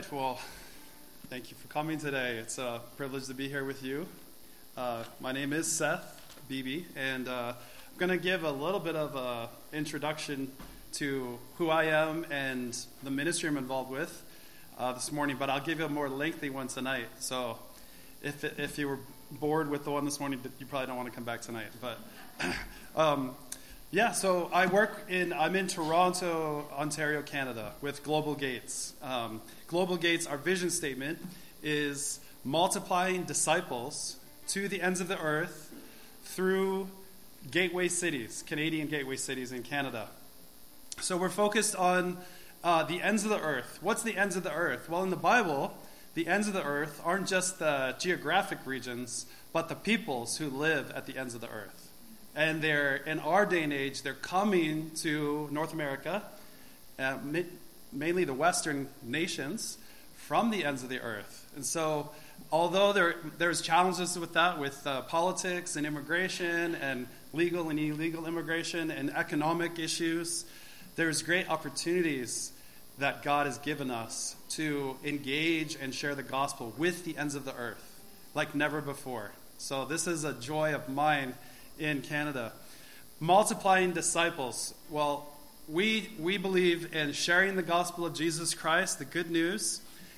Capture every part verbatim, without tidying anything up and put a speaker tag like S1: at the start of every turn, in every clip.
S1: right, well, thank you for coming today. It's a privilege to be here with you. Uh, my name is Seth Beebe, and uh, I'm going to give a little bit of an introduction to who I am and the ministry I'm involved with uh, this morning, but I'll give you a more lengthy one tonight. So if if you were bored with the one this morning, you probably don't want to come back tonight. But um, yeah, so I work in, I'm in Toronto, Ontario, Canada, with Global Gates. Um, Global Gates, our vision statement is multiplying disciples to the ends of the earth through gateway cities, Canadian gateway cities in Canada. So we're focused on uh, the ends of the earth. What's the ends of the earth? Well, in the Bible, the ends of the earth aren't just the geographic regions, but the peoples who live at the ends of the earth. And they're, in our day and age, they're coming to North America, uh, ma- mainly the Western nations, from the ends of the earth. And so, although there there's challenges with that, with uh, politics and immigration and legal and illegal immigration and economic issues, there's great opportunities that God has given us to engage and share the gospel with the ends of the earth, like never before. So this is a joy of mine in Canada. Multiplying disciples. Well, we we believe in sharing the gospel of Jesus Christ, the good news,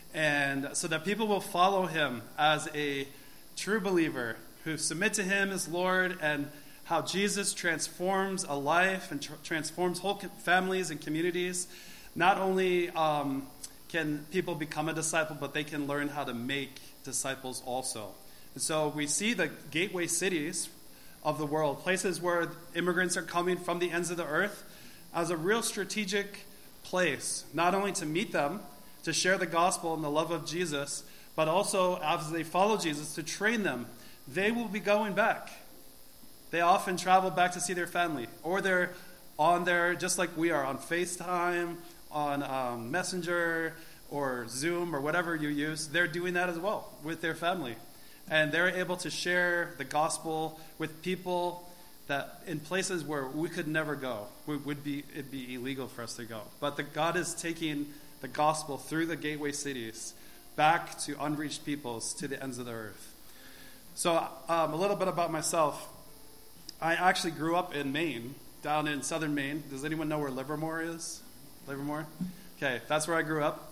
S1: and so that people will follow him as a true believer who submit to him as Lord, and how Jesus transforms a life and tr- transforms whole families and communities. Not only um, can people become a disciple, but they can learn how to make disciples also. And so we see the gateway cities of the world, places where immigrants are coming from the ends of the earth, as a real strategic place, not only to meet them, to share the gospel and the love of Jesus, but also as they follow Jesus, to train them. They will be going back. They often travel back to see their family, or they're on there just like we are, on FaceTime, on um, Messenger, or Zoom, or whatever you use. They're doing that as well with their family. And they're able to share the gospel with people that in places where we could never go. We would be it'd be illegal for us to go. But the, God is taking the gospel through the gateway cities back to unreached peoples, to the ends of the earth. So um, a little bit about myself. I actually grew up in Maine, down in southern Maine. Does anyone know where Livermore is? Livermore? Okay, that's where I grew up.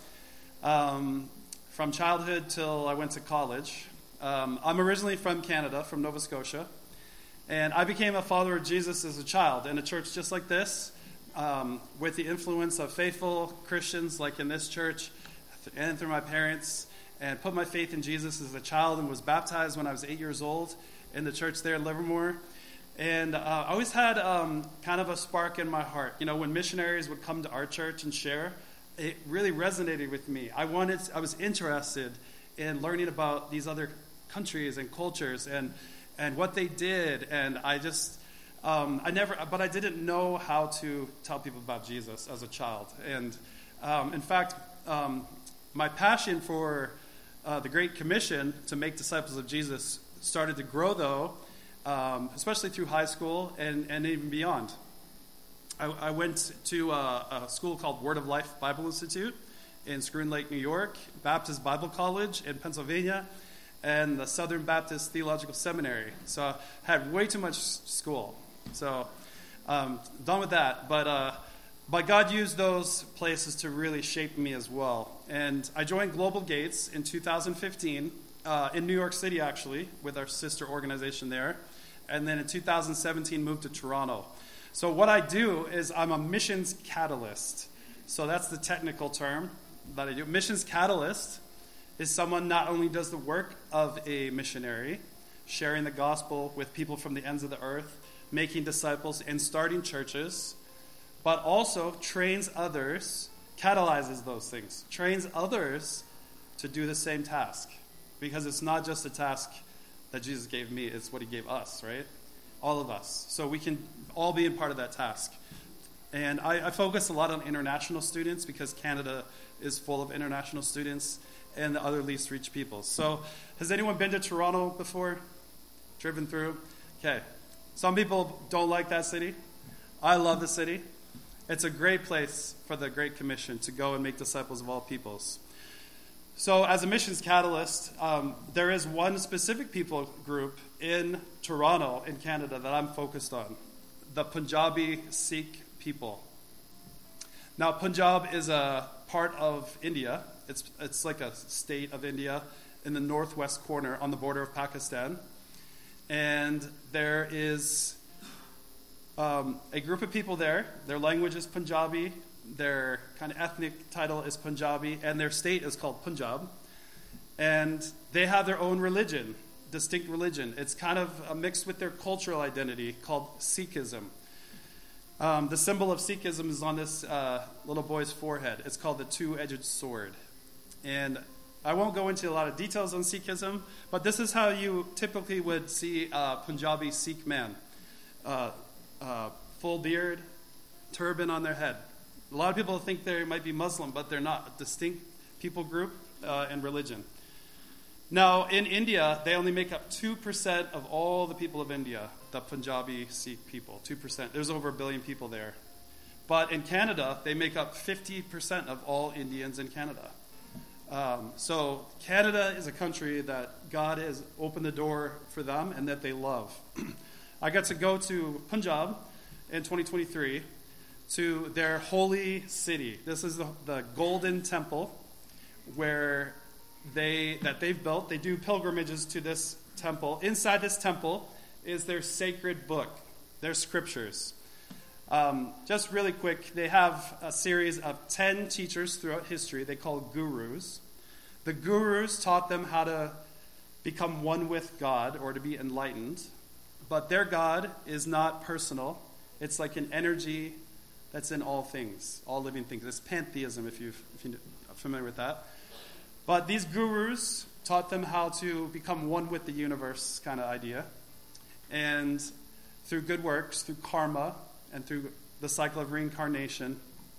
S1: Um, from childhood till I went to college. Um, I'm originally from Canada, from Nova Scotia, and I became a follower of Jesus as a child in a church just like this, um, with the influence of faithful Christians like in this church and through my parents, and put my faith in Jesus as a child and was baptized when I was eight years old in the church there in Livermore. And uh, I always had um, kind of a spark in my heart. You know, when missionaries would come to our church and share, it really resonated with me. I wanted, I was interested in learning about these other countries and cultures and and what they did, and I just um, I never but I didn't know how to tell people about Jesus as a child. And um, in fact, um, my passion for uh, the Great Commission to make disciples of Jesus started to grow, though, um, especially through high school and, and even beyond. I, I went to a, a school called Word of Life Bible Institute in Scroon Lake, New York, Baptist Bible College in Pennsylvania, and the Southern Baptist Theological Seminary. So I had way too much school. So um, done with that. But, uh, but God used those places to really shape me as well. And I joined Global Gates in two thousand fifteen, uh, in New York City, actually, with our sister organization there. And then in two thousand seventeen, moved to Toronto. So what I do is I'm a missions catalyst. So that's the technical term that I do. Missions catalyst is someone not only does the work of a missionary, sharing the gospel with people from the ends of the earth, making disciples and starting churches, but also trains others, catalyzes those things, trains others to do the same task. Because it's not just a task that Jesus gave me, it's what he gave us, right? All of us. So we can all be a part of that task. And I, I focus a lot on international students because Canada is full of international students and the other least reached people. So has anyone been to Toronto before? Driven through? Okay. Some people don't like that city. I love the city. It's a great place for the Great Commission to go and make disciples of all peoples. So as a missions catalyst, um, there is one specific people group in Toronto, in Canada, that I'm focused on, the Punjabi Sikh people. Now, Punjab is a part of India. It's it's like a state of India in the northwest corner on the border of Pakistan. And there is um, a group of people there. Their language is Punjabi. Their kind of ethnic title is Punjabi. And their state is called Punjab. And they have their own religion, distinct religion. It's kind of mixed with their cultural identity called Sikhism. Um, the symbol of Sikhism is on this uh, little boy's forehead. It's called the two-edged sword. And I won't go into a lot of details on Sikhism, but this is how you typically would see a Punjabi Sikh man. Uh, uh, full beard, turban on their head. A lot of people think they might be Muslim, but they're not. A distinct people group uh, and religion. Now, in India, they only make up two percent of all the people of India, the Punjabi Sikh people, two percent. There's over a billion people there. But in Canada, they make up fifty percent of all Indians in Canada. Um, so Canada is a country that God has opened the door for them and that they love. I got to go to Punjab in twenty twenty-three to their holy city. This is the, the Golden Temple where they that they've built. They do pilgrimages to this temple. Inside this temple is their sacred book, their scriptures. Um, just really quick, they have a series of ten teachers throughout history they call gurus. The gurus taught them how to become one with God or to be enlightened. But their God is not personal. It's like an energy that's in all things, all living things. It's pantheism, if, you've, if you're familiar with that. But these gurus taught them how to become one with the universe kind of idea. And through good works, through karma, and through the cycle of reincarnation.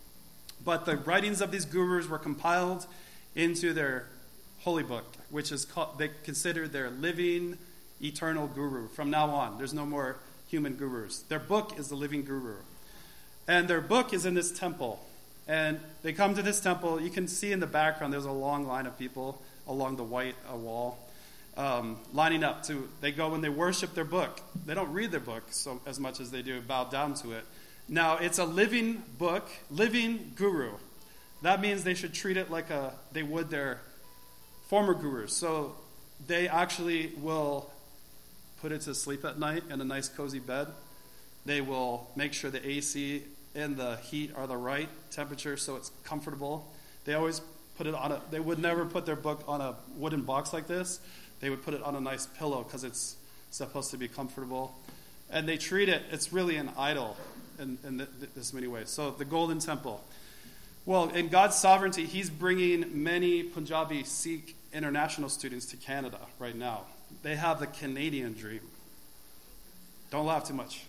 S1: But the writings of these gurus were compiled into their holy book, which is called, they consider their living, eternal guru. From now on, there's no more human gurus. Their book is the living guru. And their book is in this temple. And they come to this temple. You can see in the background there's a long line of people along the white uh, wall um, lining up. to. They go and they worship their book. They don't read their book so as much as they do bow down to it. Now, it's a living book, living guru. That means they should treat it like a they would their former gurus. So they actually will put it to sleep at night in a nice cozy bed. They will make sure the A C and the heat are the right temperature so it's comfortable. They always put it on a, they would never put their book on a wooden box like this. They would put it on a nice pillow because it's supposed to be comfortable. And they treat it, it's really an idol in, in th- this many ways. So the Golden Temple. Well, in God's sovereignty, he's bringing many Punjabi Sikh international students to Canada right now. They have the Canadian dream. Don't laugh too much.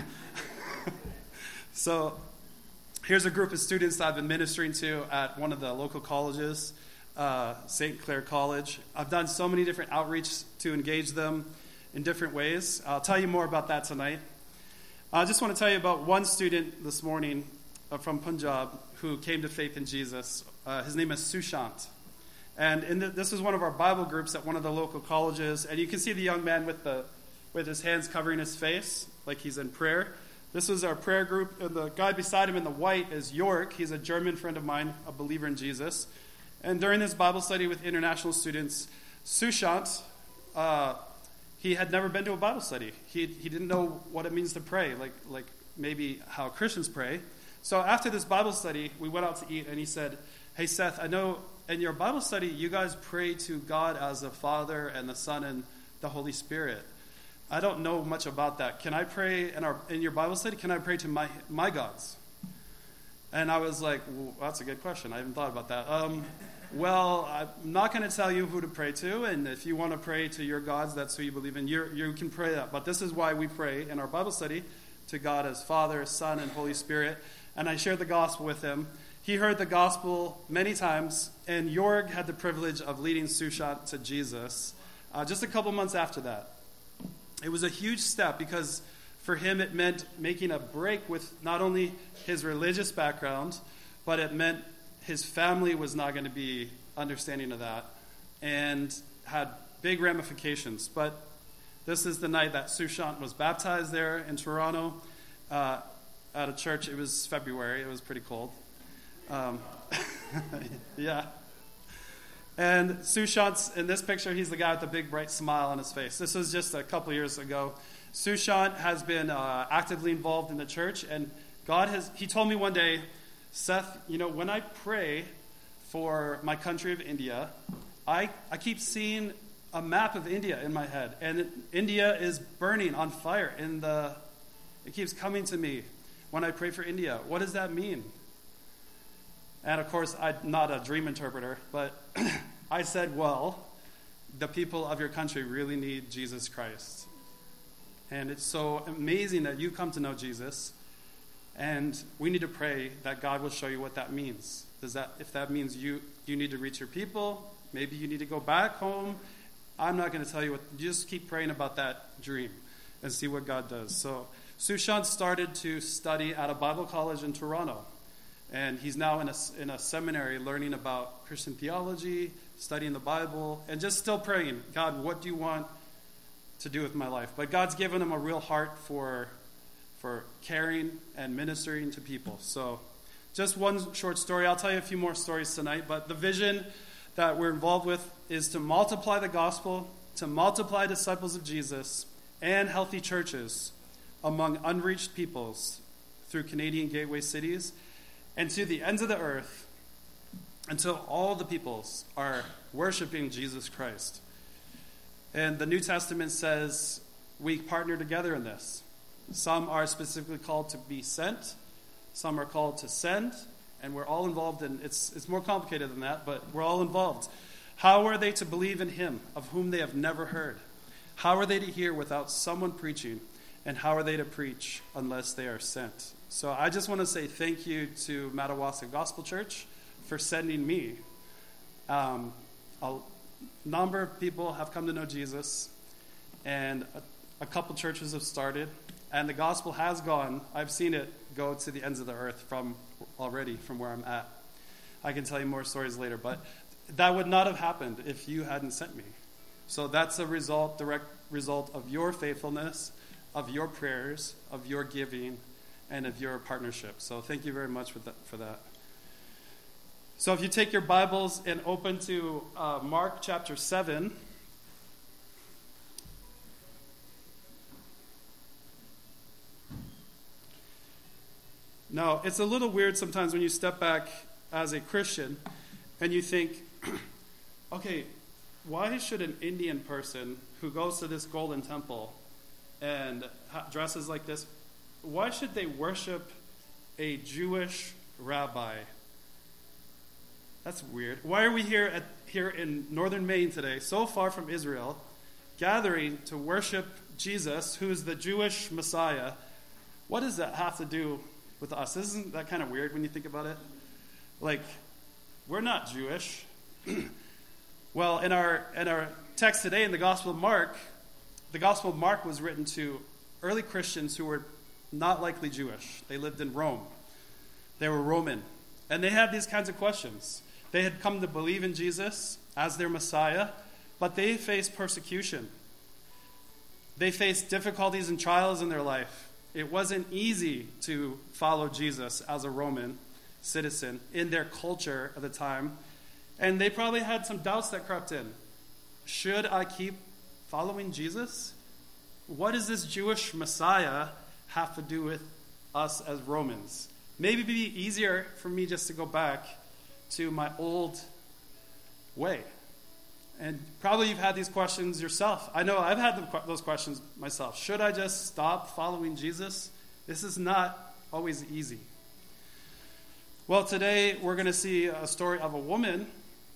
S1: So here's a group of students that I've been ministering to at one of the local colleges, uh, Saint Clair College. I've done so many different outreach to engage them in different ways. I'll tell you more about that tonight. I just want to tell you about one student this morning uh, from Punjab who came to faith in Jesus. Uh, his name is Sushant. And in the, this is one of our Bible groups at one of the local colleges. And you can see the young man with the with his hands covering his face, like he's in prayer. This was our prayer group. And the guy beside him in the white is York. He's a German friend of mine, a believer in Jesus. And during this Bible study with international students, Sushant, uh, he had never been to a Bible study. He he didn't know what it means to pray, like like maybe how Christians pray. So after this Bible study, we went out to eat, and he said, "Hey, Seth, I know in your Bible study, you guys pray to God as the Father and the Son and the Holy Spirit. I don't know much about that. Can I pray in our in your Bible study? Can I pray to my my gods?" And I was like, well, that's a good question. I haven't thought about that. Um, well, I'm not going to tell you who to pray to, and if you want to pray to your gods, that's who you believe in. You you can pray that. But this is why we pray in our Bible study to God as Father, Son, and Holy Spirit. And I shared the gospel with him. He heard the gospel many times, and Jorg had the privilege of leading Sushant to Jesus uh, just a couple months after that. It was a huge step because for him it meant making a break with not only his religious background, but it meant his family was not going to be understanding of that and had big ramifications. But this is the night that Sushant was baptized there in Toronto uh, at a church. It was February. It was pretty cold. Um, yeah. And Sushant's, in this picture, he's the guy with the big bright smile on his face. This was just a couple years ago. Sushant has been uh, actively involved in the church, and God has, he told me one day, Seth, you know, when I pray for my country of India, I, I keep seeing a map of India in my head, and India is burning on fire. In the, it keeps coming to me when I pray for India. What does that mean? And of course, I'm not a dream interpreter, but I said, well, the people of your country really need Jesus Christ. And it's so amazing that you come to know Jesus, and we need to pray that God will show you what that means. Does that, if that means you, you need to reach your people, maybe you need to go back home, I'm not going to tell you what, just keep praying about that dream and see what God does. So Sushant started to study at a Bible college in Toronto. And he's now in a, in a seminary learning about Christian theology, studying the Bible, and just still praying, God, what do you want to do with my life? But God's given him a real heart for, for caring and ministering to people. So just one short story. I'll tell you a few more stories tonight. But the vision that we're involved with is to multiply the gospel, to multiply disciples of Jesus and healthy churches among unreached peoples through Canadian gateway cities and to the ends of the earth until all the peoples are worshiping Jesus Christ. And the New Testament says we partner together in this. Some are specifically called to be sent, some are called to send, and we're all involved in, it's, it's more complicated than that, but we're all involved. How are they to believe in him of whom they have never heard? How are they to hear without someone preaching? And how are they to preach unless they are sent? So I just want to say thank you to Madawaska Gospel Church for sending me. Um, a number of people have come to know Jesus, and a, a couple churches have started, and the gospel has gone. I've seen it go to the ends of the earth from already from where I'm at. I can tell you more stories later, but that would not have happened if you hadn't sent me. So that's a result, direct result of your faithfulness, of your prayers, of your giving, and of your partnership. So thank you very much for that. For that. So if you take your Bibles and open to uh, Mark chapter seven. Now, it's a little weird sometimes when you step back as a Christian and you think, okay, why should an Indian person who goes to this golden temple and dresses like this, why should they worship a Jewish rabbi? That's weird. Why are we here at here in northern Maine today, so far from Israel, gathering to worship Jesus, who is the Jewish Messiah? What does that have to do with us? Isn't that kind of weird when you think about it? Like, we're not Jewish. Well, in our in our text today in the Gospel of Mark, the Gospel of Mark was written to early Christians who were not likely Jewish. They lived in Rome. They were Roman. And they had these kinds of questions. They had come to believe in Jesus as their Messiah, but they faced persecution. They faced difficulties and trials in their life. It wasn't easy to follow Jesus as a Roman citizen in their culture at the time. And they probably had some doubts that crept in. Should I keep following Jesus? What does this Jewish Messiah have to do with us as Romans? Maybe it'd be easier for me just to go back to my old way. And probably you've had these questions yourself. I know I've had those questions myself. Should I just stop following Jesus? This is not always easy. Well, today we're going to see a story of a woman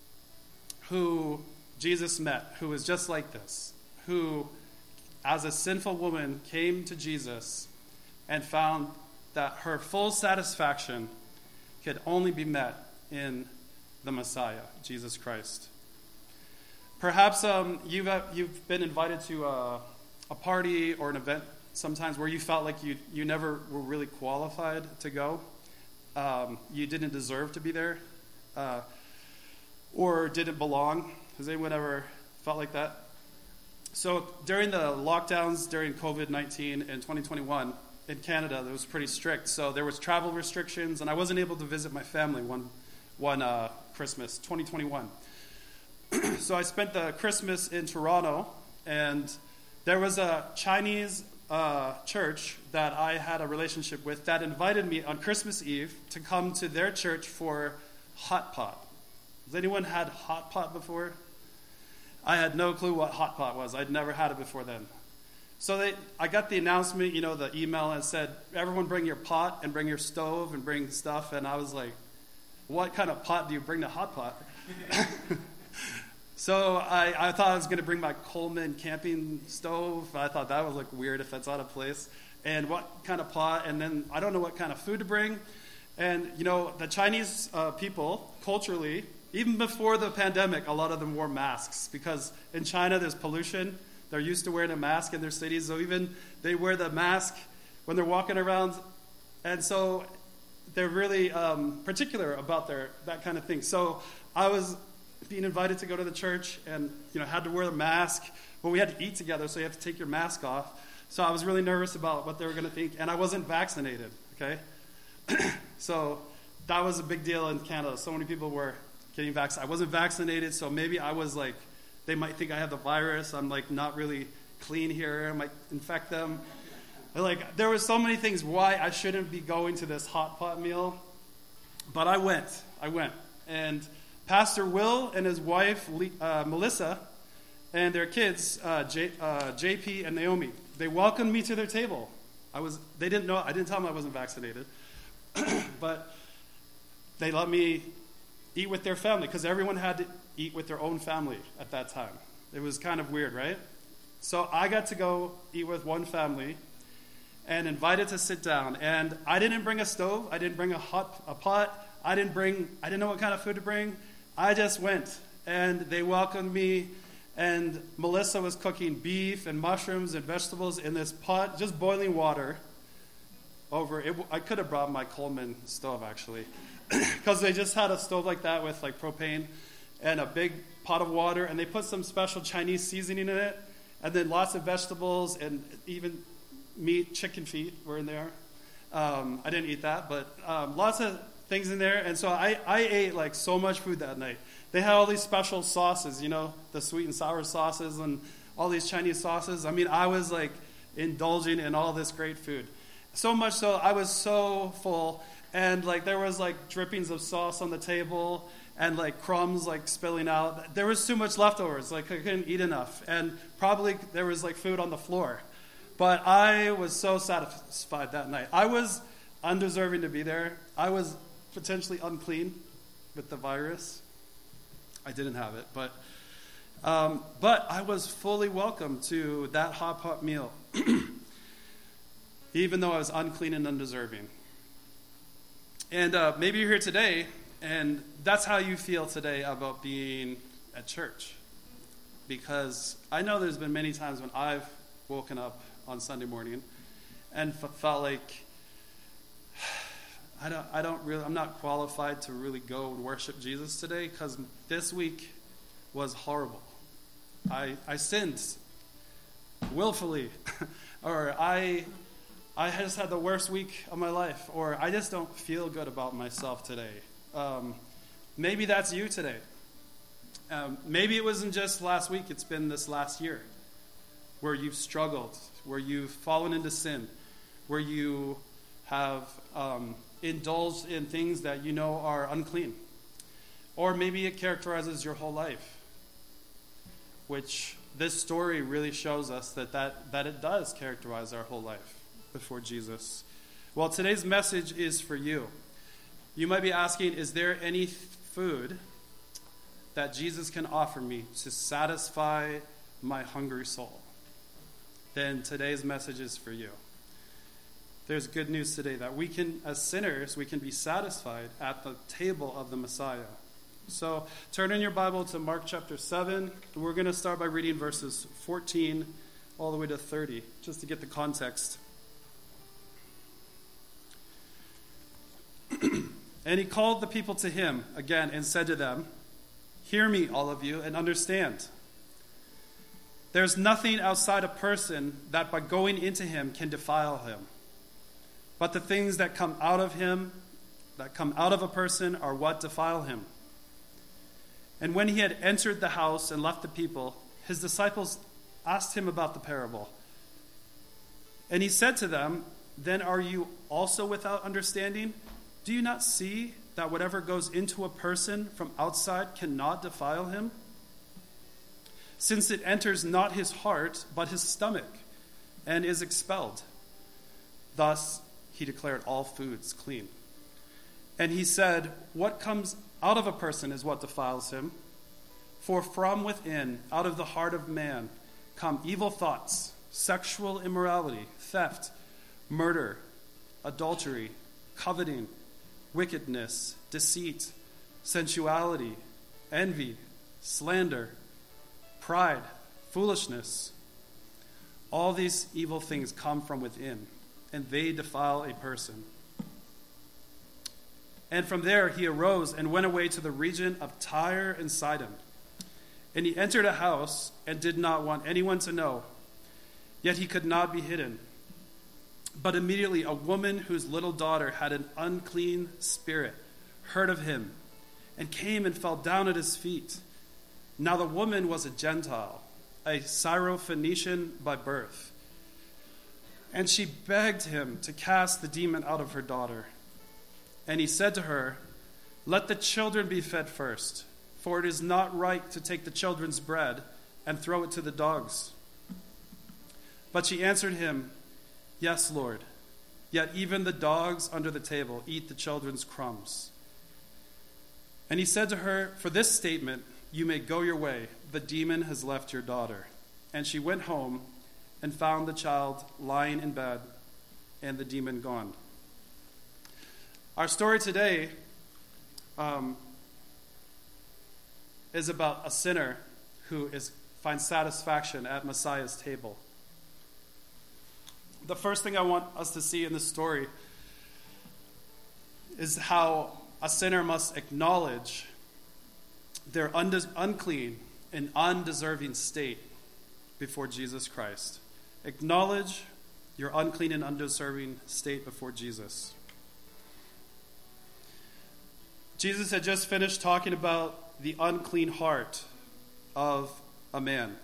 S1: who Jesus met, who was just like this, who, as a sinful woman, came to Jesus and found that her full satisfaction could only be met in the Messiah, Jesus Christ. Perhaps um, you've, uh, you've been invited to a, a party or an event sometimes where you felt like you, you never were really qualified to go. Um, you didn't deserve to be there. Uh, or didn't belong. Has anyone ever felt like that? So during the lockdowns during covid nineteen in twenty twenty-one in Canada, it was pretty strict. So there was travel restrictions, and I wasn't able to visit my family one one uh, Christmas, twenty twenty-one. So I spent the Christmas in Toronto, and there was a Chinese uh, church that I had a relationship with that invited me on Christmas Eve to come to their church for hot pot. Has anyone had hot pot before? I had no clue what hot pot was. I'd never had it before then. So they, I got the announcement, you know, the email, and said, everyone bring your pot and bring your stove and bring stuff. And I was like, what kind of pot do you bring to hot pot? So I, I thought I was going to bring my Coleman camping stove. I thought that was like weird if that's out of place. And what kind of pot, and then I don't know what kind of food to bring. And, you know, the Chinese uh, people, culturally, even before the pandemic, a lot of them wore masks because in China there's pollution. They're used to wearing a mask in their cities, so even they wear the mask when they're walking around. And so they're really um, particular about their that kind of thing. So I was being invited to go to the church and, you know, had to wear the mask, but we had to eat together, so you have to take your mask off. So I was really nervous about what they were going to think, and I wasn't vaccinated, okay? So that was a big deal in Canada. So many people were getting vaccinated. I wasn't vaccinated, so maybe I was like, they might think I have the virus. I'm like not really clean here. I might infect them. Like there were so many things why I shouldn't be going to this hot pot meal, but I went. I went, and Pastor Will and his wife uh, Melissa and their kids uh, J, uh, J P and Naomi, they welcomed me to their table. I was. They didn't know. I didn't tell them I wasn't vaccinated, but they let me eat with their family because everyone had to eat with their own family at that time. It was kind of weird, right? So I got to go eat with one family and invited to sit down. And I didn't bring a stove. I didn't bring a hot a pot. I didn't bring. I didn't know what kind of food to bring. I just went, and they welcomed me. And Melissa was cooking beef and mushrooms and vegetables in this pot, just boiling water. Over it, I could have brought my Coleman stove actually, because they just had a stove like that with like propane and a big pot of water, and they put some special Chinese seasoning in it, and then lots of vegetables and even meat, chicken feet were in there. Um, I didn't eat that, but um, lots of things in there. And so I, I ate like so much food that night. They had all these special sauces, you know, the sweet and sour sauces and all these Chinese sauces. I mean, I was like indulging in all this great food. So much so, I was so full, and like there was like drippings of sauce on the table, and like crumbs like spilling out. There was too much leftovers, like I couldn't eat enough, and probably there was like food on the floor. But I was so satisfied that night. I was undeserving to be there. I was potentially unclean with the virus. I didn't have it, but um, but I was fully welcome to that hot pot meal. Even though I was unclean and undeserving. And uh, maybe you're here today, and that's how you feel today about being at church. Because I know there's been many times when I've woken up on Sunday morning and f- felt like I don't, I don't really, I'm not qualified to really go and worship Jesus today, because this week was horrible. I I sinned willfully, or I. I just had the worst week of my life, or I just don't feel good about myself today. Um, maybe that's you today. Um, maybe it wasn't just last week, it's been this last year, where you've struggled, where you've fallen into sin, where you have um, indulged in things that you know are unclean. Or maybe it characterizes your whole life, which this story really shows us that, that, that it does characterize our whole life before Jesus. Well, today's message is for you. You might be asking, is there any food that Jesus can offer me to satisfy my hungry soul? Then today's message is for you. There's good news today that we can, as sinners, we can be satisfied at the table of the Messiah. So turn in your Bible to Mark chapter seven. We're going to start by reading verses fourteen all the way to thirty, just to get the context. And he called the people to him again and said to them, Hear me, all of you, and understand. There's nothing outside a person that by going into him can defile him. But the things that come out of him, that come out of a person, are what defile him. And when he had entered the house and left the people, his disciples asked him about the parable. And he said to them, "Then are you also without understanding? Do you not see that whatever goes into a person from outside cannot defile him? Since it enters not his heart, but his stomach, and is expelled." Thus he declared all foods clean. And he said, "What comes out of a person is what defiles him. For from within, out of the heart of man, come evil thoughts, sexual immorality, theft, murder, adultery, coveting, wickedness, deceit, sensuality, envy, slander, pride, foolishness. All these evil things come from within, and they defile a person." And from there he arose and went away to the region of Tyre and Sidon. And he entered a house and did not want anyone to know, yet he could not be hidden. But immediately a woman whose little daughter had an unclean spirit heard of him and came and fell down at his feet. Now the woman was a Gentile, a Syrophoenician by birth. And she begged him to cast the demon out of her daughter. And he said to her, "Let the children be fed first, for it is not right to take the children's bread and throw it to the dogs." But she answered him, "Yes, Lord, yet even the dogs under the table eat the children's crumbs." And he said to her, "For this statement, you may go your way. The demon has left your daughter." And she went home and found the child lying in bed and the demon gone. Our story today um, is about a sinner who is finds satisfaction at Messiah's table. The first thing I want us to see in this story is how a sinner must acknowledge their unde- unclean and undeserving state before Jesus Christ. Acknowledge your unclean and undeserving state before Jesus. Jesus had just finished talking about the unclean heart of a man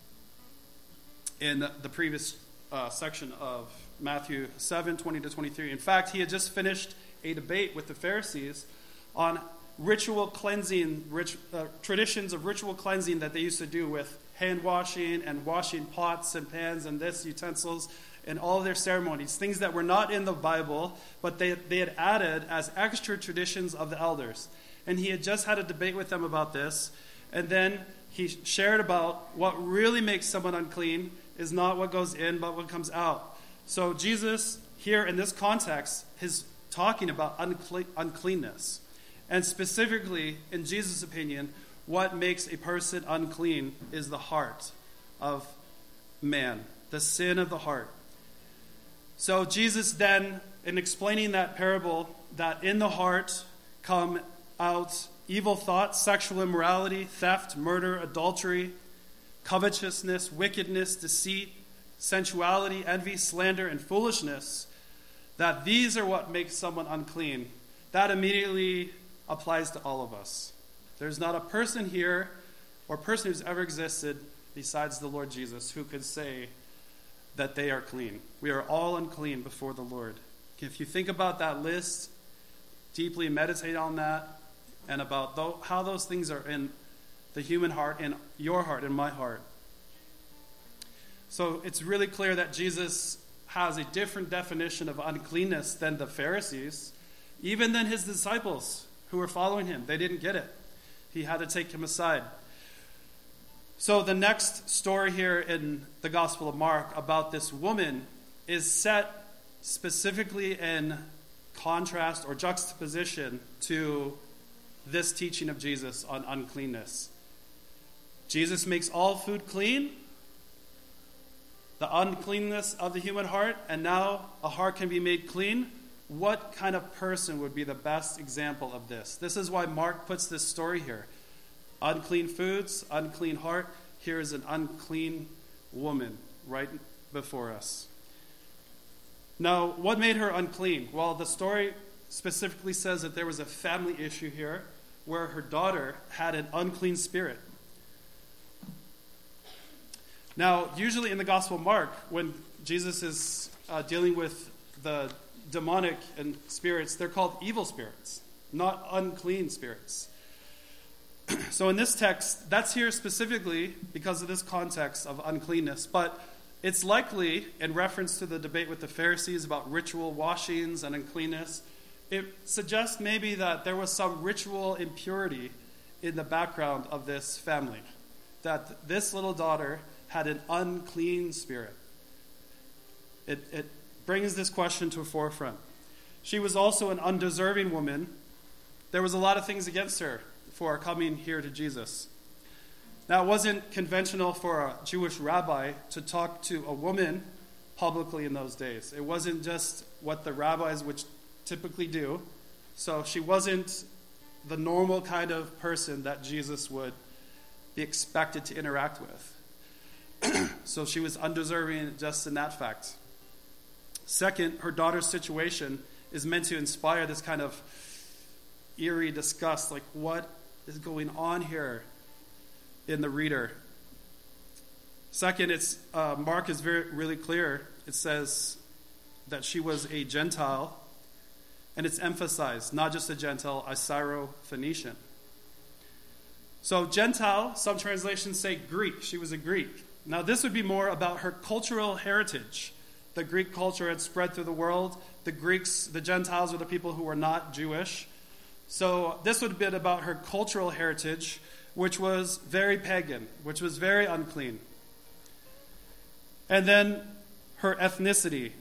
S1: in the previous uh, section of Matthew seven, twenty to twenty-three. In fact, he had just finished a debate with the Pharisees on ritual cleansing, rit- uh, traditions of ritual cleansing that they used to do with hand washing and washing pots and pans and this utensils and all their ceremonies, things that were not in the Bible, but they, they had added as extra traditions of the elders. And he had just had a debate with them about this, and then he shared about what really makes someone unclean is not what goes in, but what comes out. So Jesus, here in this context, is talking about uncle- uncleanness. And specifically, in Jesus' opinion, what makes a person unclean is the heart of man, the sin of the heart. So Jesus then, in explaining that parable, that in the heart come out evil thoughts, sexual immorality, theft, murder, adultery, covetousness, wickedness, deceit, sensuality, envy, slander, and foolishness, that these are what makes someone unclean. That immediately applies to all of us. There's not a person here or person who's ever existed besides the Lord Jesus who could say that they are clean. We are all unclean before the Lord. If you think about that list, deeply meditate on that, and about th- how those things are in the human heart, in your heart, in my heart. So it's really clear that Jesus has a different definition of uncleanness than the Pharisees, even than his disciples who were following him. They didn't get it. He had to take him aside. So the next story here in the Gospel of Mark about this woman is set specifically in contrast or juxtaposition to this teaching of Jesus on uncleanness. Jesus makes all food clean, the uncleanness of the human heart, and now a heart can be made clean. What kind of person would be the best example of this? This is why Mark puts this story here. unclean foods, unclean heart. Here is an unclean woman right before us. Now, what made her unclean? Well, the story specifically says that there was a family issue here where her daughter had an unclean spirit. Now, usually in the Gospel of Mark, when Jesus is uh, dealing with the demonic and spirits, they're called evil spirits, not unclean spirits. So in this text, that's here specifically because of this context of uncleanness, but it's likely in reference to the debate with the Pharisees about ritual washings and uncleanness. It suggests maybe that there was some ritual impurity in the background of this family, that this little daughter had an unclean spirit. It, it brings this question to a forefront. She was also an undeserving woman. There was a lot of things against her for coming here to Jesus. Now, it wasn't conventional for a Jewish rabbi to talk to a woman publicly in those days. It wasn't just what the rabbis would typically do. So she wasn't the normal kind of person that Jesus would be expected to interact with. So she was undeserving just in that fact. Second, her daughter's situation is meant to inspire this kind of eerie disgust, like what is going on here in the reader. Second, it's uh, Mark is very really clear. It says that she was a Gentile, and it's emphasized, not just a Gentile, a Syro-Phoenician. So Gentile, some translations say Greek. She was a Greek. Now this would be more about her cultural heritage. The Greek culture had spread through the world. The Greeks, the Gentiles, were the people who were not Jewish. So this would have been about her cultural heritage, which was very pagan, which was very unclean. And then her ethnicity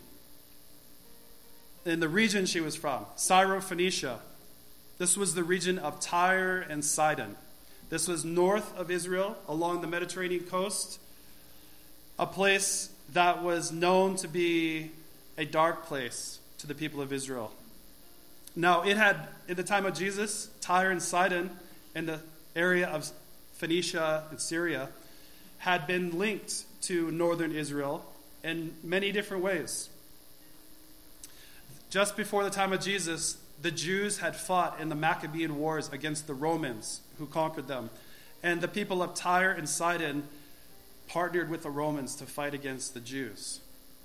S1: in the region she was from, Syro-Phoenicia. This was the region of Tyre and Sidon. This was north of Israel, along the Mediterranean coast, a place that was known to be a dark place to the people of Israel. Now, it had, in the time of Jesus, Tyre and Sidon, in the area of Phoenicia and Syria, had been linked to northern Israel in many different ways. Just before the time of Jesus, the Jews had fought in the Maccabean Wars against the Romans who conquered them. And the people of Tyre and Sidon partnered with the Romans to fight against the Jews.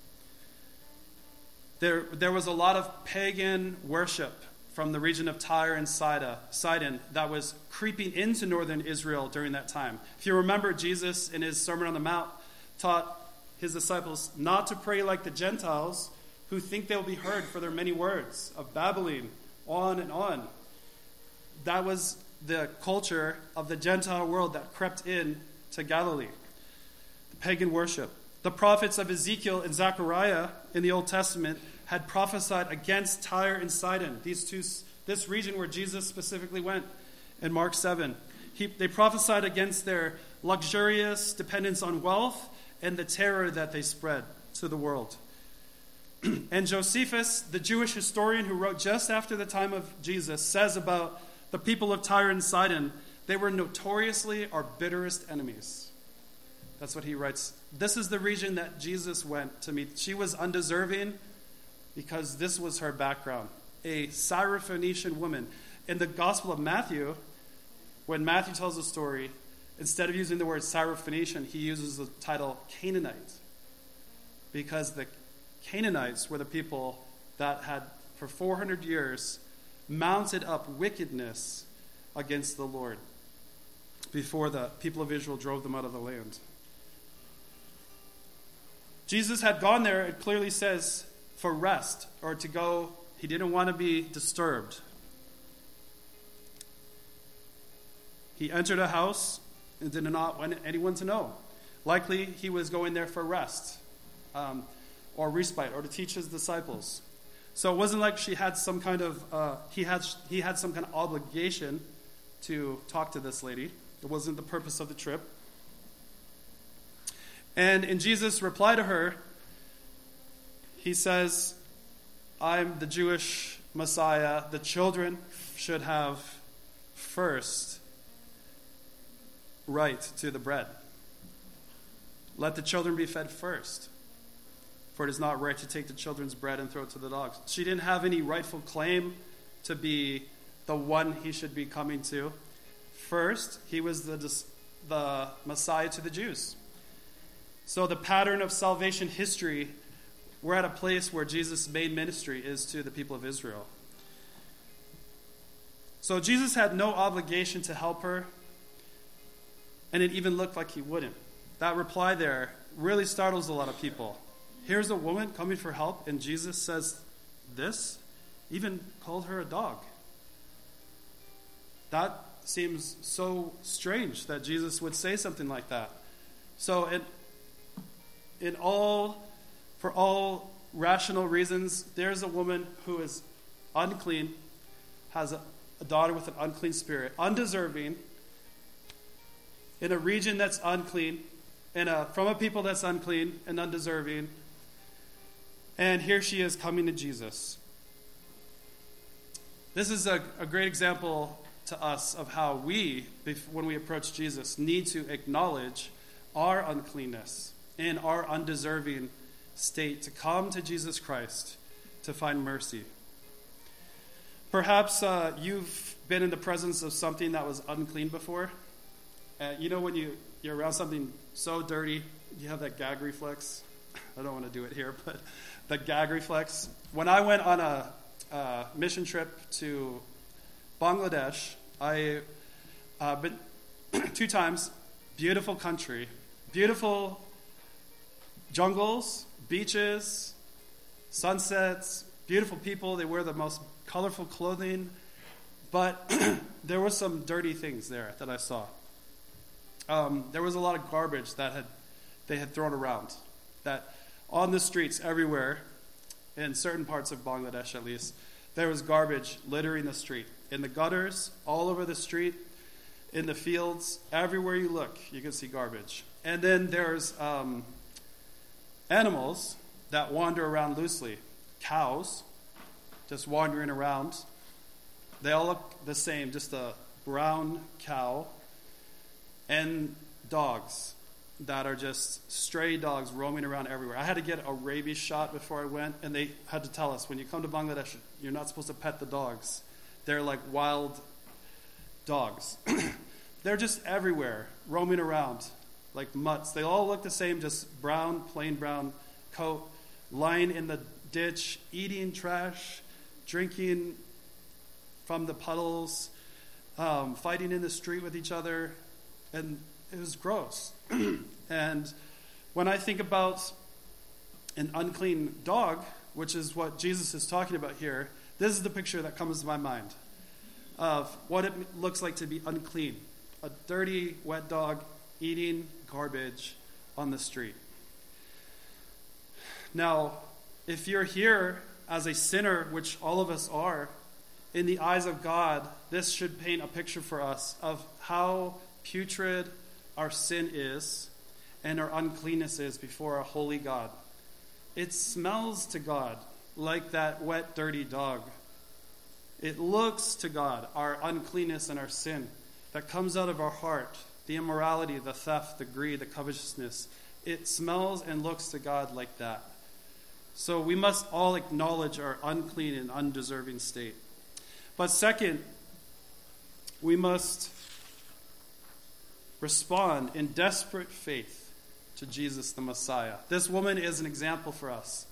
S1: There, there was a lot of pagan worship from the region of Tyre and Sidon that was creeping into northern Israel during that time. If you remember, Jesus in his Sermon on the Mount taught his disciples not to pray like the Gentiles who think they'll be heard for their many words of babbling on and on. That was the culture of the Gentile world that crept in to Galilee. The pagan worship. The prophets of Ezekiel and Zechariah in the Old Testament had prophesied against Tyre and Sidon, these two, this region where Jesus specifically went in Mark seven. He, they prophesied against their luxurious dependence on wealth and the terror that they spread to the world. And Josephus, the Jewish historian who wrote just after the time of Jesus, says about the people of Tyre and Sidon, they were notoriously our bitterest enemies. That's what he writes. This is the region that Jesus went to meet. She was undeserving because this was her background. A Syrophoenician woman. In the Gospel of Matthew, when Matthew tells the story, instead of using the word Syrophoenician, he uses the title Canaanite. Because the Canaanites were the people that had, for four hundred years, mounted up wickedness against the Lord before the people of Israel drove them out of the land. Jesus had gone there, it clearly says, for rest, or to go, he didn't want to be disturbed. He entered a house and did not want anyone to know. Likely he was going there for rest, um, or respite, or to teach his disciples. So it wasn't like she had some kind of, uh, he had he had some kind of obligation to talk to this lady. It wasn't the purpose of the trip. And in Jesus' reply to her, he says, I'm the Jewish Messiah. The children should have first right to the bread. Let the children be fed first, for it is not right to take the children's bread and throw it to the dogs. She didn't have any rightful claim to be the one he should be coming to. First, he was the, the Messiah to the Jews. So the pattern of salvation history, we're at a place where Jesus' main ministry is to the people of Israel. So Jesus had no obligation to help her, and it even looked like he wouldn't. That reply there really startles a lot of people. Here's a woman coming for help, and Jesus says this, even called her a dog. That seems so strange that Jesus would say something like that. So in, in all, for all rational reasons, there's a woman who is unclean, has a, a daughter with an unclean spirit, undeserving, in a region that's unclean, in a, from a people that's unclean and undeserving. And here she is coming to Jesus. This is a, a great example to us of how we, when we approach Jesus, need to acknowledge our uncleanness and our undeserving state to come to Jesus Christ to find mercy. Perhaps uh, you've been in the presence of something that was unclean before. Uh, you know when you, you're around something so dirty, you have that gag reflex. I don't want to do it here, but the gag reflex. When I went on a uh, mission trip to Bangladesh, I uh, been two times. Beautiful country, beautiful jungles, beaches, sunsets, beautiful people. They wear the most colorful clothing, but there were some dirty things there that I saw. Um, there was a lot of garbage that had they had thrown around. That on the streets everywhere, in certain parts of Bangladesh at least, there was garbage littering the street. In the gutters, all over the street, in the fields, everywhere you look, you can see garbage. And then there's um, animals that wander around loosely. Cows, just wandering around. They all look the same, just a brown cow. And dogs that are just stray dogs roaming around everywhere. I had to get a rabies shot before I went, and they had to tell us, when you come to Bangladesh, you're not supposed to pet the dogs. They're like wild dogs. They're just everywhere, roaming around like mutts. They all look the same, just brown, plain brown coat, lying in the ditch, eating trash, drinking from the puddles, um, fighting in the street with each other. And it was gross. And when I think about an unclean dog, which is what Jesus is talking about here, this is the picture that comes to my mind of what it looks like to be unclean. A dirty, wet dog eating garbage on the street. Now, if you're here as a sinner, which all of us are, in the eyes of God, this should paint a picture for us of how putrid our sin is and our uncleanness is before a holy God. It smells to God like that wet, dirty dog. It looks to God, our uncleanness and our sin that comes out of our heart, the immorality, the theft, the greed, the covetousness. It smells and looks to God like that. So we must all acknowledge our unclean and undeserving state. But second, we must respond in desperate faith to Jesus the Messiah. This woman is an example for us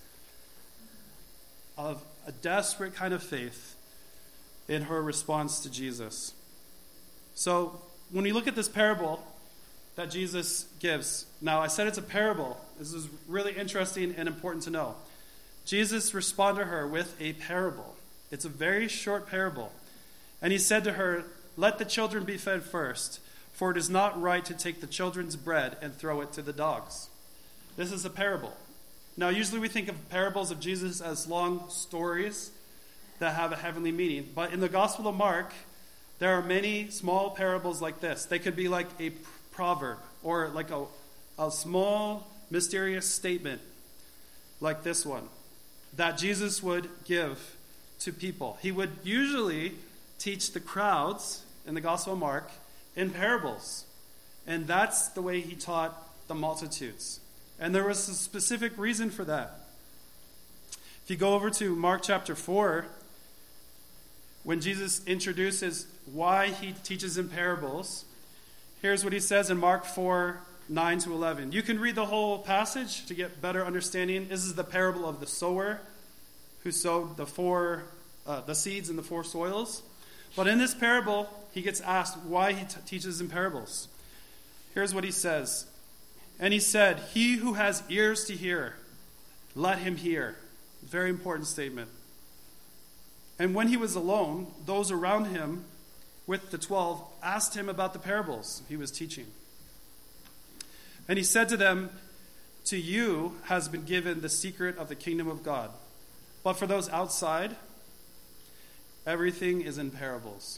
S1: of a desperate kind of faith in her response to Jesus. So when we look at this parable that Jesus gives, now I said it's a parable. This is really interesting and important to know. Jesus responded to her with a parable. It's a very short parable. And he said to her, "Let the children be fed first, for it is not right to take the children's bread and throw it to the dogs." This is a parable. Now, usually we think of parables of Jesus as long stories that have a heavenly meaning. But in the Gospel of Mark, there are many small parables like this. They could be like a proverb or like a, a small, mysterious statement like this one that Jesus would give to people. He would usually teach the crowds in the Gospel of Mark in parables. And that's the way he taught the multitudes. And there was a specific reason for that. If you go over to Mark chapter four, when Jesus introduces why he teaches in parables, here's what he says in Mark four, nine to eleven. You can read the whole passage to get better understanding. This is the parable of the sower who sowed the four uh, the seeds in the four soils. But in this parable, he gets asked why he t- teaches in parables. Here's what he says. And he said, "He who has ears to hear, let him hear." Very important statement. And when he was alone, those around him with the twelve asked him about the parables he was teaching. And he said to them, "To you has been given the secret of the kingdom of God. But for those outside, everything is in parables."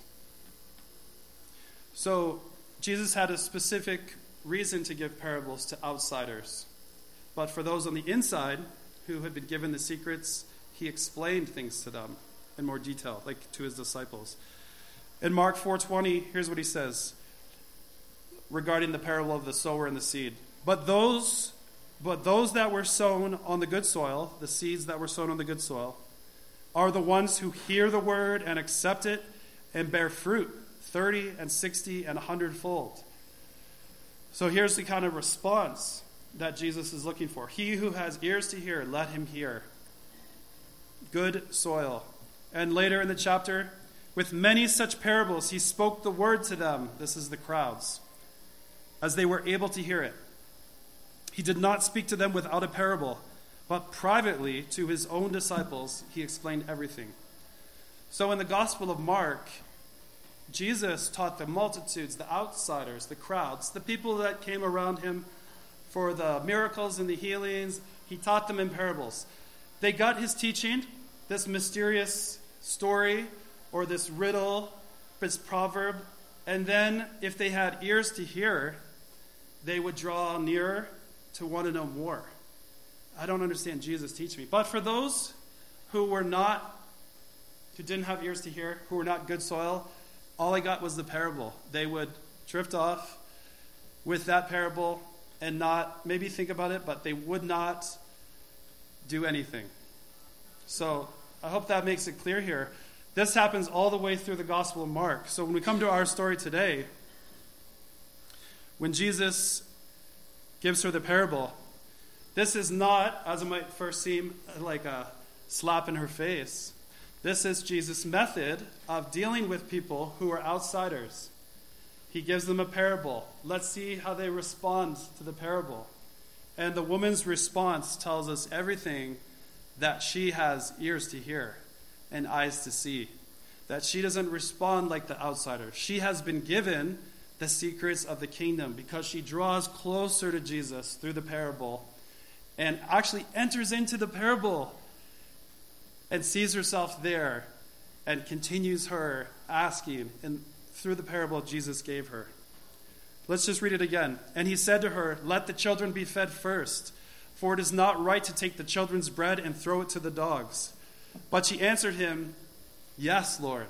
S1: So Jesus had a specific reason to give parables to outsiders. But for those on the inside who had been given the secrets, he explained things to them in more detail, like to his disciples. In Mark four twenty, here's what he says regarding the parable of the sower and the seed. But those, but those that were sown on the good soil, the seeds that were sown on the good soil, are the ones who hear the word and accept it and bear fruit, thirty and sixty and a hundredfold. So here's the kind of response that Jesus is looking for. He who has ears to hear, let him hear. Good soil. And later in the chapter, with many such parables, he spoke the word to them. This is the crowds, as they were able to hear it. He did not speak to them without a parable, but privately to his own disciples, he explained everything. So in the Gospel of Mark, Jesus taught the multitudes, the outsiders, the crowds, the people that came around him for the miracles and the healings. He taught them in parables. They got his teaching, this mysterious story or this riddle, this proverb, and then if they had ears to hear, they would draw nearer to want to know more. I don't understand, Jesus, teach me. But for those who were not, who didn't have ears to hear, who were not good soil, all I got was the parable. They would drift off with that parable and not maybe think about it, but they would not do anything. So I hope that makes it clear here. This happens all the way through the Gospel of Mark. So when we come to our story today, when Jesus gives her the parable, this is not, as it might first seem, like a slap in her face. This is Jesus' method of dealing with people who are outsiders. He gives them a parable. Let's see how they respond to the parable. And the woman's response tells us everything that she has ears to hear and eyes to see. That she doesn't respond like the outsider. She has been given the secrets of the kingdom because she draws closer to Jesus through the parable and actually enters into the parable and sees herself there and continues her asking and through the parable Jesus gave her. Let's just read it again. And he said to her, "Let the children be fed first, for it is not right to take the children's bread and throw it to the dogs." But she answered him, "Yes, Lord.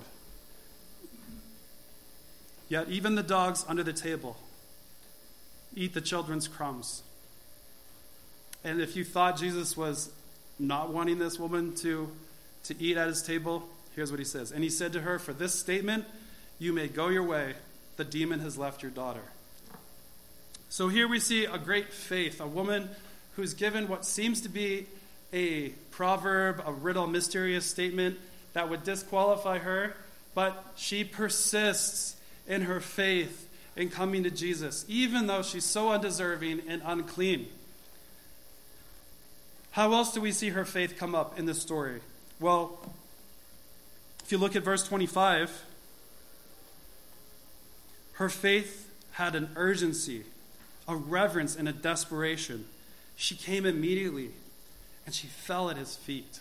S1: Yet even the dogs under the table eat the children's crumbs." And if you thought Jesus was not wanting this woman to, to eat at his table, here's what he says. And he said to her, "For this statement, you may go your way. The demon has left your daughter." So here we see a great faith, a woman who's given what seems to be a proverb, a riddle, mysterious statement that would disqualify her, but she persists in her faith in coming to Jesus, even though she's so undeserving and unclean. How else do we see her faith come up in this story? Well, if you look at verse twenty-five, her faith had an urgency, a reverence, and a desperation. She came immediately, and she fell at his feet.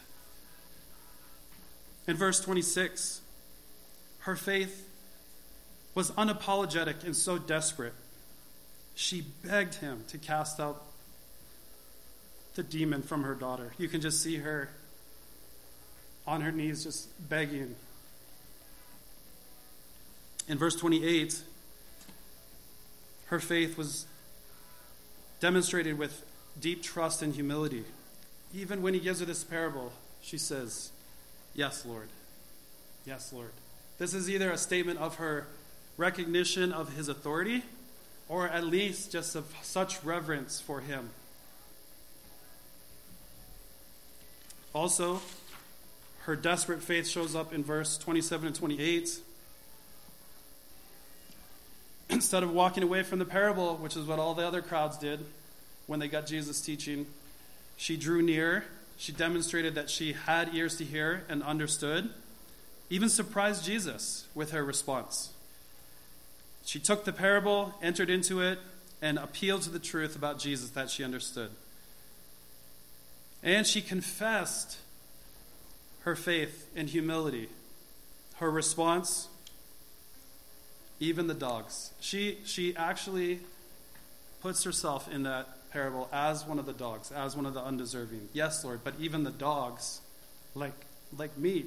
S1: In verse twenty-six, her faith was unapologetic and so desperate. She begged him to cast out the demon from her daughter. You can just see her on her knees just begging. In verse twenty-eight, Her faith was demonstrated with deep trust and humility. Even when he gives her this parable, she says, "Yes, Lord. Yes, Lord." This is either a statement of her recognition of his authority, or at least just of such reverence for him. Also, her desperate faith shows up in verse twenty-seven and twenty-eight. Instead of walking away from the parable, which is what all the other crowds did when they got Jesus teaching, she drew near. She demonstrated that she had ears to hear and understood, even surprised Jesus with her response. She took the parable, entered into it, and appealed to the truth about Jesus that she understood. And she confessed her faith in humility. Her response, even the dogs. She, she actually puts herself in that parable as one of the dogs, as one of the undeserving. Yes, Lord, but even the dogs, like, like me.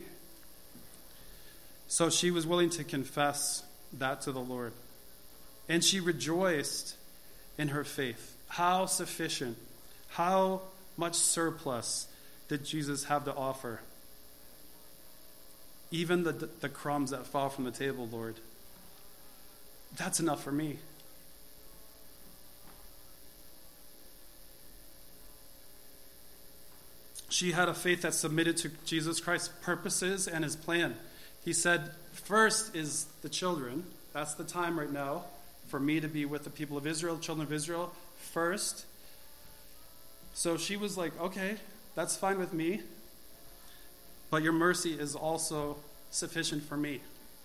S1: So she was willing to confess that to the Lord. And she rejoiced in her faith. How sufficient, how much surplus did Jesus have to offer? Even the, the crumbs that fall from the table, Lord, that's enough for me. She had a faith that submitted to Jesus Christ's purposes and his plan. He said, first is the children. That's the time right now for me to be with the people of Israel, the children of Israel, first. So she was like, okay, that's fine with me, but your mercy is also sufficient for me.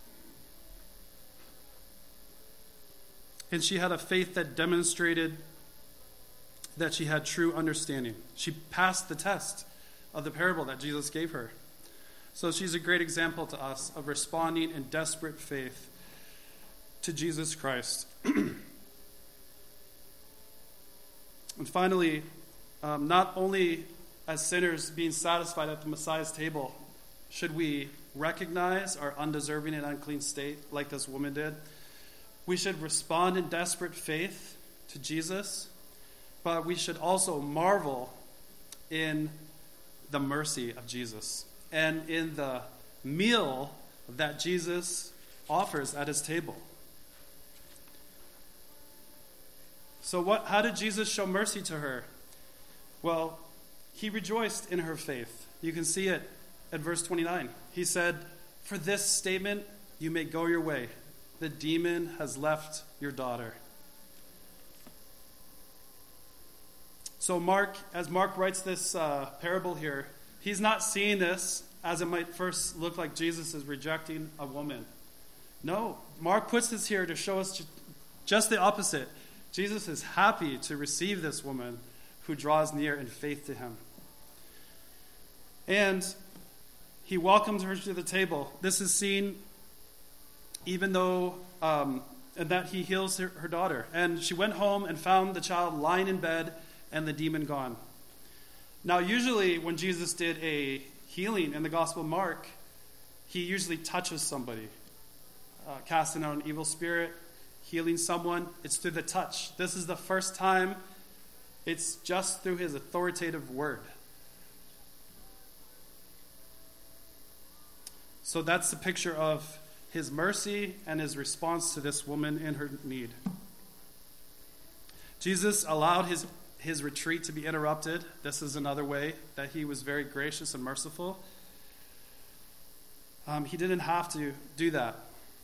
S1: And she had a faith that demonstrated that she had true understanding. She passed the test of the parable that Jesus gave her. So she's a great example to us of responding in desperate faith to Jesus Christ. And finally, um, not only as sinners being satisfied at the Messiah's table should we recognize our undeserving and unclean state like this woman did, we should respond in desperate faith to Jesus, but we should also marvel in the mercy of Jesus and in the meal that Jesus offers at his table. So what? How did Jesus show mercy to her? Well, he rejoiced in her faith. You can see it at verse twenty-nine. He said, "For this statement you may go your way. The demon has left your daughter." So Mark, as Mark writes this uh, parable here, he's not seeing this as it might first look like Jesus is rejecting a woman. No, Mark puts this here to show us just the opposite. Jesus is happy to receive this woman who draws near in faith to him. And he welcomes her to the table. This is seen even though, um, and that he heals her, her daughter. And she went home and found the child lying in bed and the demon gone. Now, usually when Jesus did a healing in the Gospel of Mark, he usually touches somebody, uh, casting out an evil spirit, healing someone. It's through the touch. This is the first time it's just through his authoritative word. So that's the picture of his mercy and his response to this woman in her need. Jesus allowed his, his retreat to be interrupted. This is another way that he was very gracious and merciful. Um, he didn't have to do that.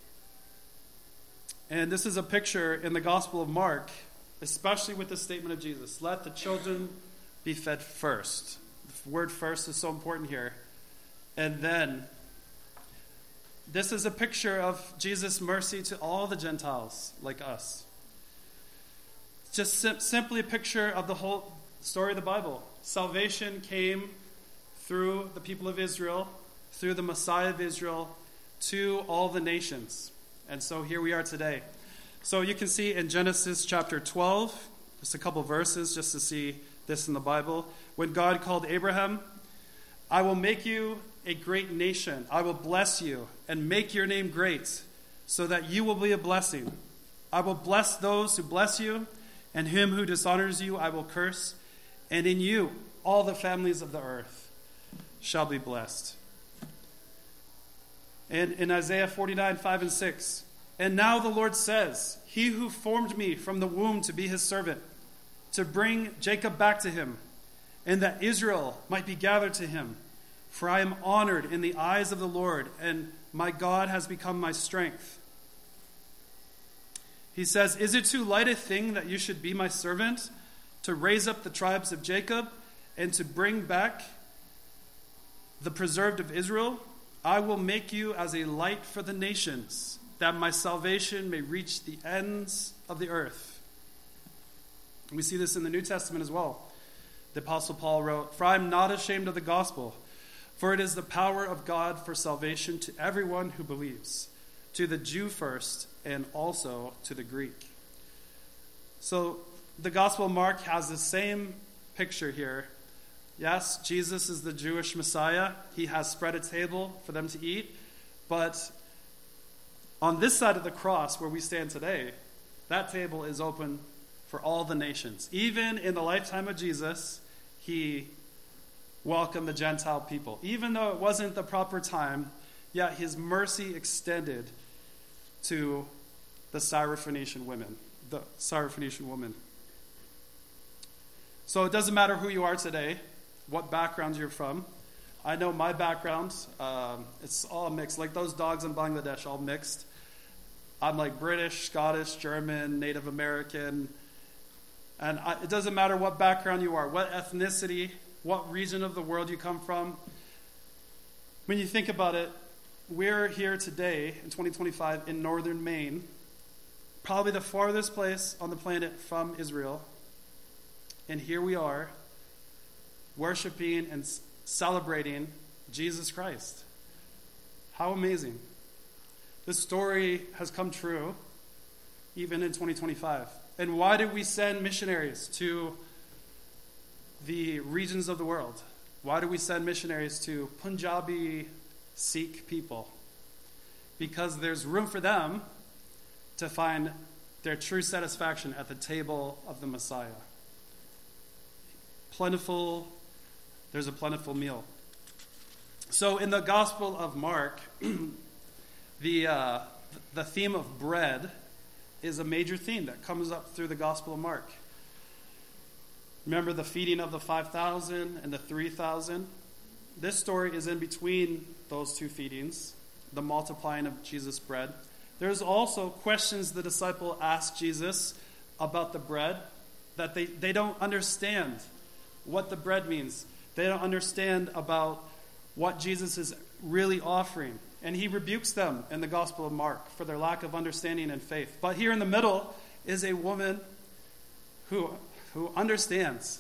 S1: And this is a picture in the Gospel of Mark, especially with the statement of Jesus, "Let the children be fed first." The word "first" is so important here. And then, this is a picture of Jesus' mercy to all the Gentiles like us. Just sim- simply a picture of the whole story of the Bible. Salvation came through the people of Israel, through the Messiah of Israel, to all the nations. And so here we are today. So you can see in Genesis chapter twelve, just a couple verses just to see this in the Bible. When God called Abraham, "I will make you a great nation. I will bless you and make your name great so that you will be a blessing. I will bless those who bless you, and him who dishonors you I will curse, and in you all the families of the earth shall be blessed. And in Isaiah forty-nine, five and six, and now the Lord says, he who formed me from the womb to be his servant, to bring Jacob back to him, and that Israel might be gathered to him. For I am honored in the eyes of the Lord, and my God has become my strength. He says, is it too light a thing that you should be my servant, to raise up the tribes of Jacob, and to bring back the preserved of Israel? I will make you as a light for the nations, that my salvation may reach the ends of the earth. We see this in the New Testament as well. The Apostle Paul wrote, for I am not ashamed of the gospel, for it is the power of God for salvation to everyone who believes, to the Jew first, and also to the Greek. So the Gospel of Mark has the same picture here. Yes, Jesus is the Jewish Messiah. He has spread a table for them to eat. But on this side of the cross where we stand today, that table is open for all the nations. Even in the lifetime of Jesus, he welcomed the Gentile people. Even though it wasn't the proper time, yet his mercy extended to the Syrophoenician women, the Syrophoenician woman. So it doesn't matter who you are today, what background you're from. I know my background, um, it's all mixed. Like those dogs in Bangladesh, all mixed. I'm like British, Scottish, German, Native American. And I, it doesn't matter what background you are, what ethnicity, what region of the world you come from. When you think about it, we're here today in twenty twenty-five in northern Maine, probably the farthest place on the planet from Israel. And here we are, worshiping and celebrating Jesus Christ. How amazing. This story has come true even in twenty twenty-five. And why did we send missionaries to the regions of the world? Why do we send missionaries to Punjabi Sikh people? Because there's room for them to find their true satisfaction at the table of the Messiah. Plentiful, there's a plentiful meal. So in the Gospel of Mark, the uh, the theme of bread is a major theme that comes up through the Gospel of Mark. Remember the feeding of the five thousand and the three thousand? This story is in between those two feedings, the multiplying of Jesus' bread. There's also questions the disciple asked Jesus about the bread that they, they don't understand what the bread means. They don't understand about what Jesus is really offering. And he rebukes them in the Gospel of Mark for their lack of understanding and faith. But here in the middle is a woman who, who understands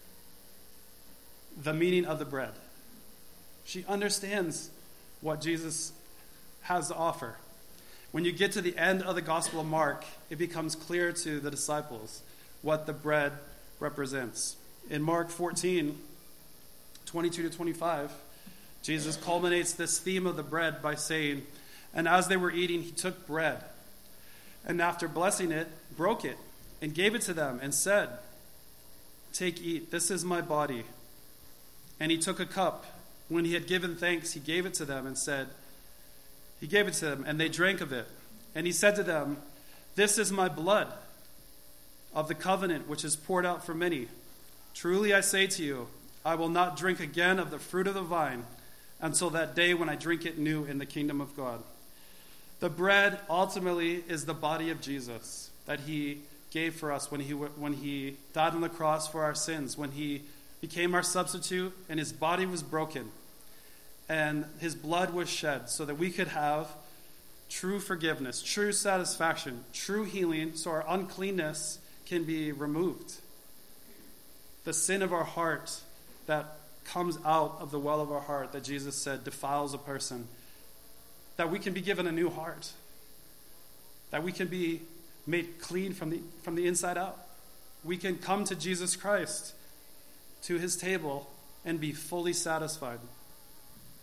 S1: the meaning of the bread. She understands what Jesus has to offer. When you get to the end of the Gospel of Mark, it becomes clear to the disciples what the bread represents. In Mark fourteen, twenty-two to twenty-five, Jesus culminates this theme of the bread by saying, and as they were eating, he took bread, and after blessing it, broke it, and gave it to them, and said, take, eat, this is my body. And he took a cup. When he had given thanks, he gave it to them, and said, he gave it to them, and they drank of it. And he said to them, this is my blood of the covenant, which is poured out for many. Truly I say to you, I will not drink again of the fruit of the vine until that day when I drink it new in the kingdom of God. The bread ultimately is the body of Jesus that he gave for us when he when he died on the cross for our sins, when he became our substitute and his body was broken and his blood was shed so that we could have true forgiveness, true satisfaction, true healing, so our uncleanness can be removed. The sin of our heart that comes out of the well of our heart that Jesus said defiles a person, that we can be given a new heart, that we can be made clean from the from the inside out. We can come to Jesus Christ, to his table, and be fully satisfied.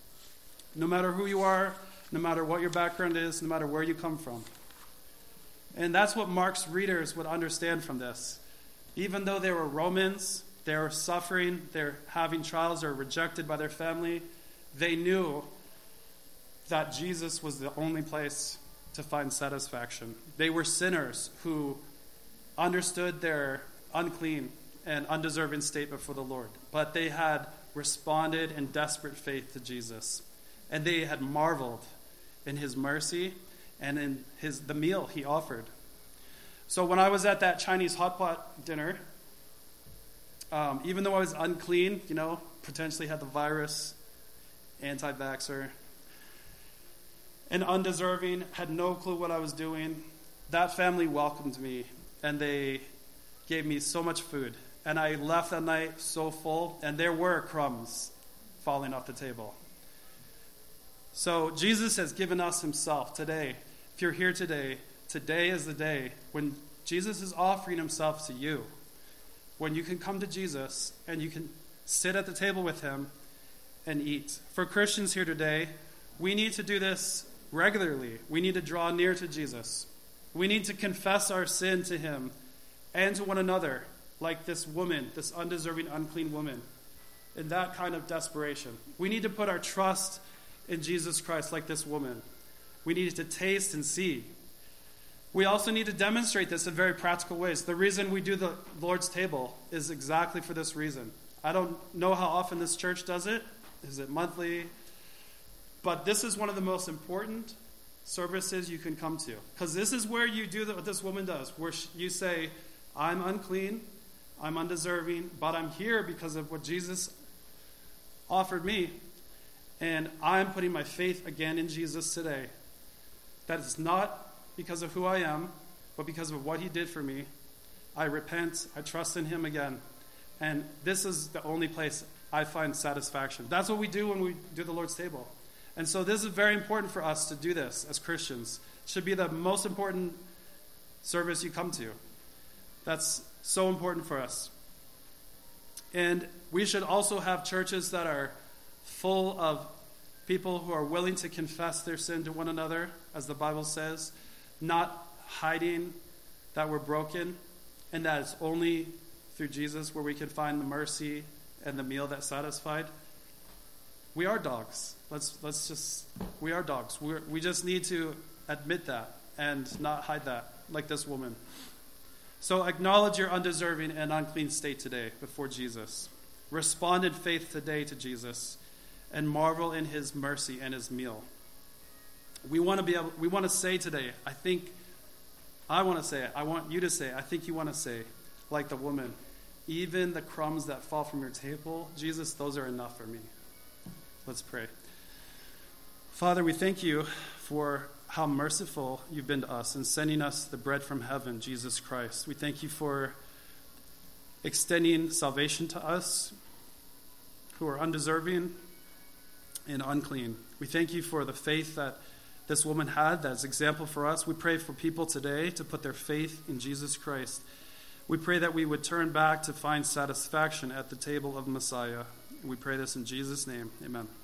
S1: No matter who you are, no matter what your background is, no matter where you come from. And that's what Mark's readers would understand from this. Even though they were Romans, they were suffering, they're having trials, they're rejected by their family, they knew that Jesus was the only place to find satisfaction. They were sinners who understood their unclean and undeserving state before the Lord, but they had responded in desperate faith to Jesus, and they had marveled in his mercy and in his the meal he offered. So when I was at that Chinese hot pot dinner, um, even though I was unclean, you know, potentially had the virus, anti-vaxxer, and undeserving, had no clue what I was doing, that family welcomed me, and they gave me so much food. And I left that night so full, and there were crumbs falling off the table. So Jesus has given us himself today. If you're here today, today is the day when Jesus is offering himself to you. When you can come to Jesus and you can sit at the table with him and eat. For Christians here today, we need to do this regularly. We need to draw near to Jesus. We need to confess our sin to him and to one another, like this woman, this undeserving, unclean woman, in that kind of desperation. We need to put our trust in Jesus Christ like this woman. We need to taste and see. We also need to demonstrate this in very practical ways. The reason we do the Lord's table is exactly for this reason. I don't know how often this church does it. Is it monthly? But this is one of the most important services you can come to. Because this is where you do what this woman does, where you say, I'm unclean, I'm undeserving, but I'm here because of what Jesus offered me. And I'm putting my faith again in Jesus today. That is not because of who I am, but because of what he did for me. I repent, I trust in him again. And this is the only place I find satisfaction. That's what we do when we do the Lord's table. And so this is very important for us to do this as Christians. It should be the most important service you come to. That's so important for us. And we should also have churches that are full of people who are willing to confess their sin to one another, as the Bible says, not hiding that we're broken, and that it's only through Jesus where we can find the mercy and the meal that's satisfied. We are dogs. Let's let's just, we are dogs. We're, we just need to admit that and not hide that, like this woman. So acknowledge your undeserving and unclean state today before Jesus. Respond in faith today to Jesus, and marvel in his mercy and his meal. We want to be able, we want to say today, I think, I want to say it, I want you to say it, I think you want to say, like the woman, even the crumbs that fall from your table, Jesus, those are enough for me. Let's pray. Father, we thank you for how merciful you've been to us in sending us the bread from heaven, Jesus Christ. We thank you for extending salvation to us who are undeserving and unclean. We thank you for the faith that this woman had that's example for us. We pray for people today to put their faith in Jesus Christ. We pray that we would turn back to find satisfaction at the table of Messiah. We pray this in Jesus' name. Amen.